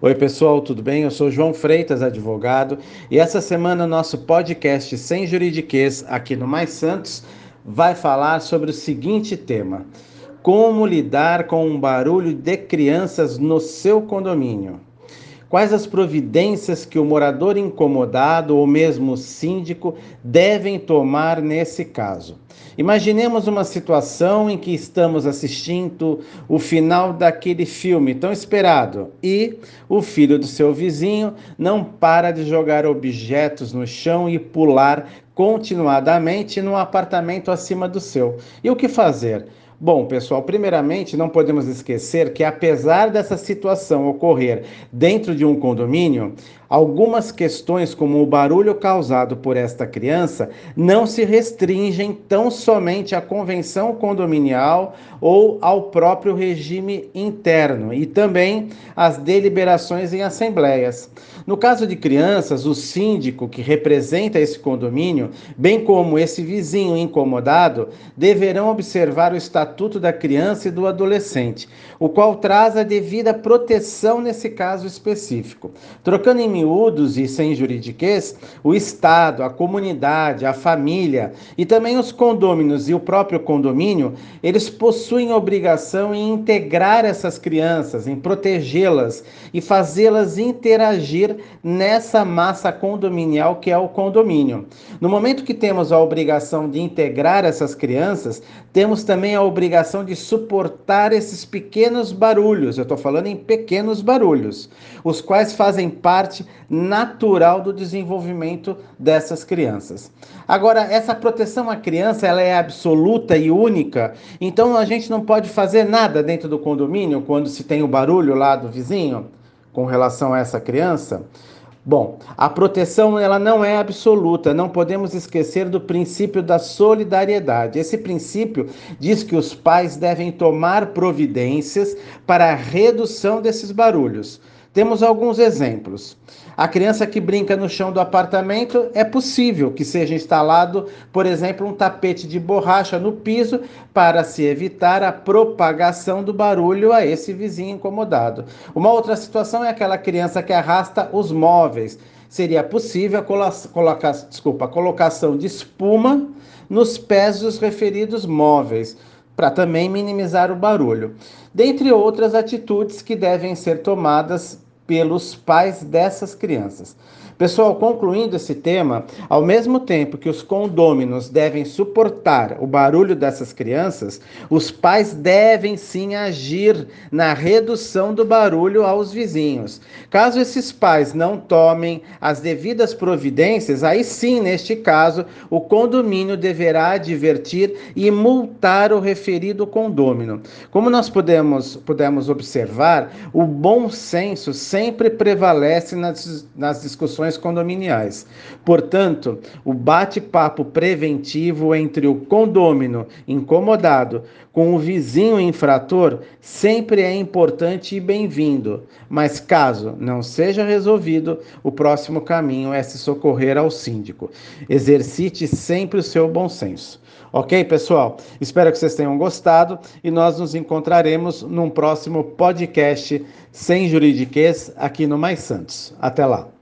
Oi, pessoal, tudo bem? Eu sou João Freitas, advogado, e essa semana nosso podcast Sem Juridiquês aqui no Mais Santos vai falar sobre o seguinte tema: como lidar com um barulho de crianças no seu condomínio. Quais as providências que o morador incomodado ou mesmo o síndico devem tomar nesse caso? Imaginemos uma situação em que estamos assistindo o final daquele filme tão esperado e o filho do seu vizinho não para de jogar objetos no chão e pular continuadamente no apartamento acima do seu. E o que fazer? Bom, pessoal, primeiramente não podemos esquecer que apesar dessa situação ocorrer dentro de um condomínio, algumas questões como o barulho causado por esta criança não se restringem tão somente à convenção condominial ou ao próprio regime interno e também às deliberações em assembleias. No caso de crianças, o síndico que representa esse condomínio, bem como esse vizinho incomodado, deverão observar o Estatuto da Criança e do Adolescente, o qual traz a devida proteção nesse caso específico. Trocando em miúdos e sem juridiquês, o Estado, a comunidade, a família e também os condôminos e o próprio condomínio, eles possuem a obrigação em integrar essas crianças, em protegê-las e fazê-las interagir nessa massa condominial que é o condomínio. No momento que temos a obrigação de integrar essas crianças, temos também a obrigação de suportar esses pequenos barulhos. Eu estou falando em pequenos barulhos, os quais fazem parte natural do desenvolvimento dessas crianças. Agora, essa proteção à criança, ela é absoluta e única, então a gente não pode fazer nada dentro do condomínio quando se tem o barulho lá do vizinho com relação a essa criança. Bom, a proteção ela não é absoluta, não podemos esquecer do princípio da solidariedade. Esse princípio diz que os pais devem tomar providências para a redução desses barulhos. Temos alguns exemplos. A criança que brinca no chão do apartamento, é possível que seja instalado, por exemplo, um tapete de borracha no piso para se evitar a propagação do barulho a esse vizinho incomodado. Uma outra situação é aquela criança que arrasta os móveis. Seria possível a colocação de espuma nos pés dos referidos móveis, para também minimizar o barulho. Dentre outras atitudes que devem ser tomadas pelos pais dessas crianças. Pessoal, concluindo esse tema, ao mesmo tempo que os condôminos devem suportar o barulho dessas crianças, os pais devem sim agir na redução do barulho aos vizinhos. Caso esses pais não tomem as devidas providências, aí sim, neste caso, o condomínio deverá advertir e multar o referido condômino. Como nós pudemos observar, o bom senso sempre prevalece nas discussões condominiais. Portanto, o bate-papo preventivo entre o condômino incomodado com o vizinho infrator sempre é importante e bem-vindo, mas caso não seja resolvido, o próximo caminho é se socorrer ao síndico. Exercite sempre o seu bom senso. Ok, pessoal? Espero que vocês tenham gostado e nós nos encontraremos num próximo podcast Sem Juridiquês aqui no Mais Santos. Até lá!